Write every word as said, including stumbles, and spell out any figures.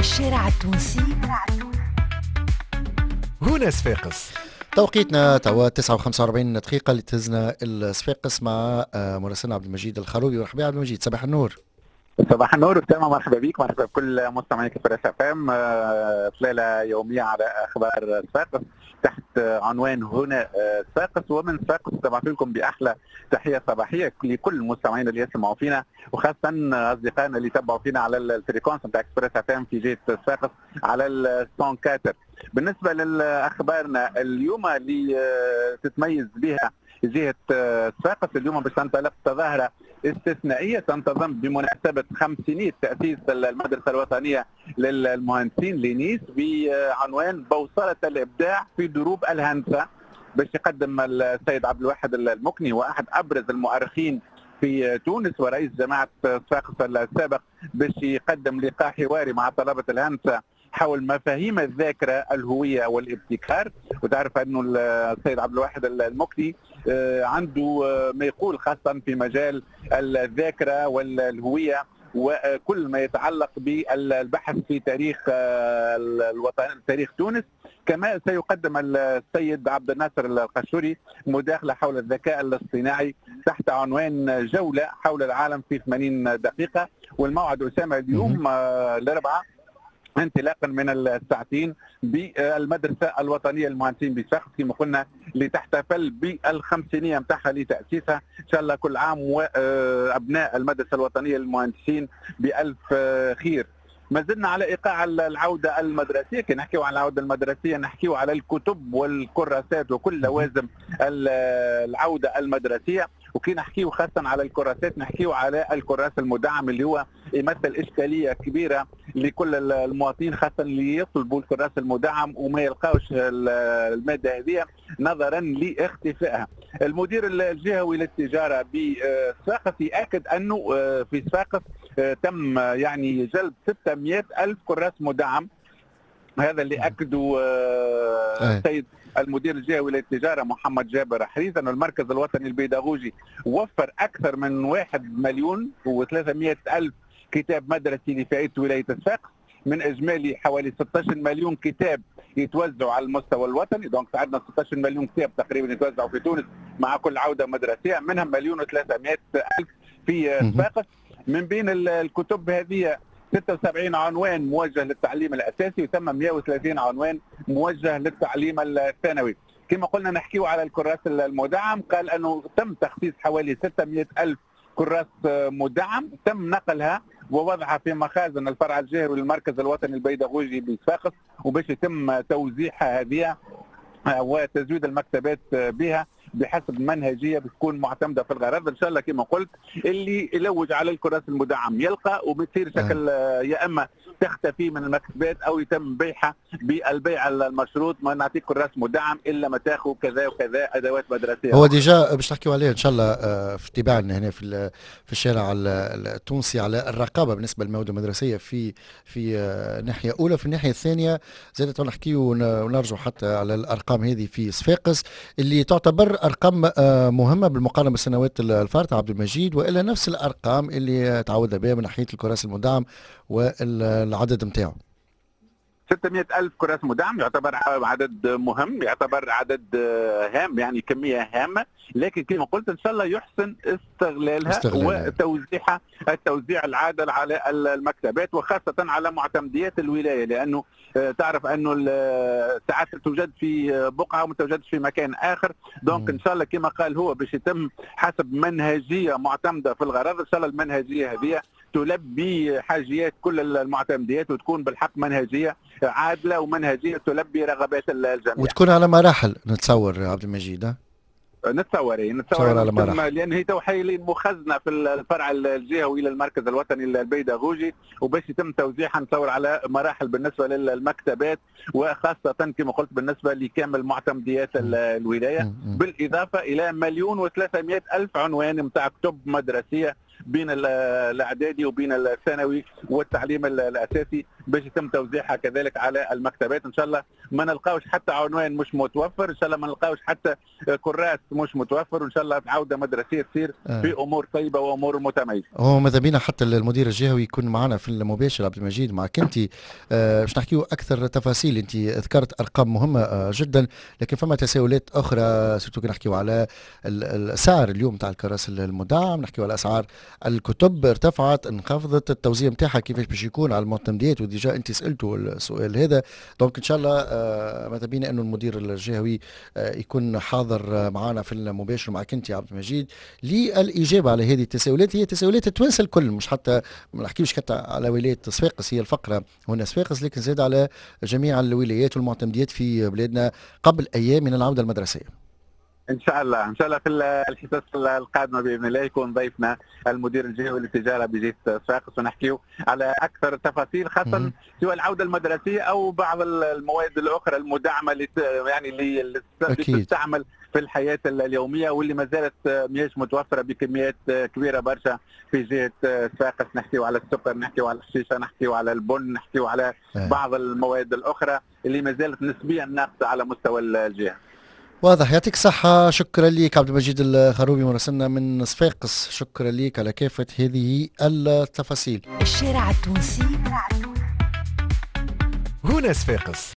الشارع التونسي هنا صفاقس. توقيتنا توا تسعة وخمسة وأربعين دقيقة لتهزنا الصفاقس مع مراسلنا عبد المجيد الخروبي. مرحبا عبد المجيد، صباح النور. صباح النور وسلامة، مرحبا بك، مرحبا بكل مستمعيك فريش اف ام. طلالة يومية على اخبار صفاقس تحت عنوان هنا صفاقس. ومن صفاقس تبعت لكم باحلى تحية صباحية لكل المستمعين اللي يسمعوا فينا، وخاصة اصدقائنا اللي يتابعوا فينا على الفريكونس نتاع اكسبريس اف ام في جهة صفاقس على الستون كاتر. بالنسبة لاخبارنا اليوم اللي تتميز بها جهة صفاقس، اليوم باش تنطلق تظاهرة استثنائية تنتظم بمناسبة خمسينية تأسيس المدرسة الوطنية للمهندسين لنيس بعنوان بوصلة الإبداع في دروب الهندسة، باش يقدم السيد عبد الواحد المكني وأحد أبرز المؤرخين في تونس ورئيس جماعة صفاقس السابق، باش يقدم لقاء حواري مع طلبة الهندسة حول مفاهيم الذاكرة، الهوية والابتكار. وتعرف أنه السيد عبد الواحد المكني عنده ما يقول خاصة في مجال الذاكرة والهوية وكل ما يتعلق بالبحث في تاريخ الوطن، تاريخ تونس. كما سيقدم السيد عبد الناصر القشوري مداخلة حول الذكاء الاصطناعي تحت عنوان جولة حول العالم في ثمانين دقيقة. والموعد أسامة اليوم الأربعاء انطلاقا من الساعتين بالمدرسة الوطنية للمهندسين بصفاقس كما قلنا، لتحتفل بالخمسينية متاعها لتأسيسها. إن شاء الله كل عام وأبناء المدرسة الوطنية للمهندسين بألف خير. ما زلنا على إيقاع العودة المدرسية. كي نحكيو على العودة المدرسية نحكيو على الكتب والكراسات وكل لوازم العودة المدرسية، وكي نحكيو خاصة على الكراسات نحكيو على الكراس المدعم اللي هو يمثل إشكالية كبيرة لكل المواطنين، خاصة اللي يطلبوا الكراس المدعم وما يلقاوش المادة هذه نظرا لاختفائها. المدير الجهوي للتجارة بصفاقس يأكد أنه في صفاقس تم يعني جلب ستمئة ألف كراس مدعم. هذا اللي أكده السيد المدير الجهوي للتجارة محمد جابر حريز، أن المركز الوطني البيداغوجي وفر أكثر من واحد مليون وثلاثمئة ألف كتاب مدرسي لفئة ولاية صفاقس، من إجمالي حوالي ستة عشر مليون كتاب يتوزعوا على المستوى الوطني. دونك عندنا ستة عشر مليون كتاب تقريبا يتوزعوا في تونس مع كل عودة مدرسية، منهم مليون وثلاثمئة ألف في صفاقس. من بين الكتب هذه ستة وسبعين عنوان موجه للتعليم الأساسي وثم مئة وثلاثين عنوان موجه للتعليم الثانوي. كما قلنا نحكيه على الكراس المدعم، قال أنه تم تخصيص حوالي ستمئة ألف كراس مدعم، تم نقلها ووضعها في مخازن الفرع الجهوي للمركز الوطني البيداغوجي بصفاقس، وباش يتم توزيعها هذه وتزويد المكتبات بها بحسب منهجيه بتكون معتمده في الغرض. ان شاء الله كما قلت اللي يلوج على الكراس المدعم يلقى، وبتصير شكل يا اما تختفي من المكتبات او يتم بيعها بالبيع المشروط، ما نعطيك كراس مدعم الا ما تاخذ كذا وكذا ادوات مدرسيه. هو ديجا باش نحكيو عليه ان شاء الله في تباعنا هنا في في الشارع التونسي على الرقابه بالنسبه للمواد المدرسيه في في ناحيه اولى. في الناحيه الثانيه زادت نحكيو ونرجع حتى على الارقام هذه في صفاقس اللي تعتبر ارقام مهمه بالمقارنه بالسنوات الفارطه عبد المجيد، والا نفس الارقام اللي تعودنا بها من ناحيه الكراس المدعم والعدد نتاعو. ستمئة ألف كراس مدعم يعتبر عدد مهم، يعتبر عدد هام، يعني كمية هامة، لكن كما قلت إن شاء الله يحسن استغلالها, استغلالها. وتوزيعها التوزيع العادل على المكتبات وخاصة على معتمديات الولاية، لأنه تعرف أنه ساعات توجد في بقعة وما توجدش في مكان آخر. دونك إن شاء الله كما قال هو باش يتم حسب منهجية معتمدة في الغرض. إن شاء الله المنهجية هذه تلبي حاجيات كل المعتمديات وتكون بالحق منهجية عادلة ومنهجية تلبي رغبات الجميع، وتكون على مراحل. نتصور عبد المجيد نتصور ايه نتصور على مراحل، لان هي تو حاليا مخزنه في الفرع الجهوي للمركز الوطني البيداغوجي، وباش يتم توزيعها نتصور على مراحل بالنسبه للمكتبات، وخاصه كما قلت بالنسبه لكامل معتمديات الولايه، بالاضافه الى مليون وثلاثمئة الف عنوان نتاع كتب مدرسيه بين الاعدادي وبين الثانوي والتعليم الاساسي باش يتم توزيعها كذلك على المكتبات. ان شاء الله ما نلقاوش حتى عنوان مش متوفر، ان شاء الله ما نلقاوش حتى كراس مش متوفر، وان شاء الله عوده مدرسيه تصير آه. في امور طيبه وامور متميزه. هو ماذا بينا حتى المدير الجهوي يكون معنا في المباشر عبد المجيد معك انت آه باش نحكيو اكثر تفاصيل. انت ذكرت ارقام مهمه آه جدا، لكن فما تساؤلات اخرى سورتو كي نحكيو على السعر اليوم تاع الكراس المدعم، نحكيو على اسعار الكتب ارتفعت انخفضت، التوزيع نتاعها كيفاش باش يكون على المعتمديات، وديجا انت سالتوا السؤال هذا. دونك ان شاء الله آه ماذا بينا انه المدير الجهوي آه يكون حاضر معنا في المباشر معك انت يا عبد المجيد للاجابه على هذه التساؤلات. هي تساؤلات التوانسه الكل، مش حتى ما نحكيوش حتى على ولايه صفاقس، هي الفقره هنا صفاقس، لكن زاد على جميع الولايات والمعتمديات في بلادنا قبل ايام من العوده المدرسيه. ان شاء الله ان شاء الله في الحصص القادمه باذن الله يكون ضيفنا المدير الجهوي للتجاره بجهه صفاقس ونحكيو على اكثر التفاصيل، خاصه سواء العوده المدرسيه او بعض المواد الاخرى المدعمه اللي يعني اللي تستعمل في الحياه اليوميه واللي ما زالت ماهيش متوفره بكميات كبيره برشا في جهه صفاقس. نحكيو على السكر، نحكيو على الشيشه، نحكيو على البن، نحكيو على بعض المواد الاخرى اللي ما زالت نسبيا ناقصه على مستوى الجهه. واضح، يعطيك الصحة. شكرا لك عبد المجيد الخروبي مراسلنا من صفاقس، شكرا لك على كافة هذه التفاصيل. الشارع التونسي هنا صفاقس.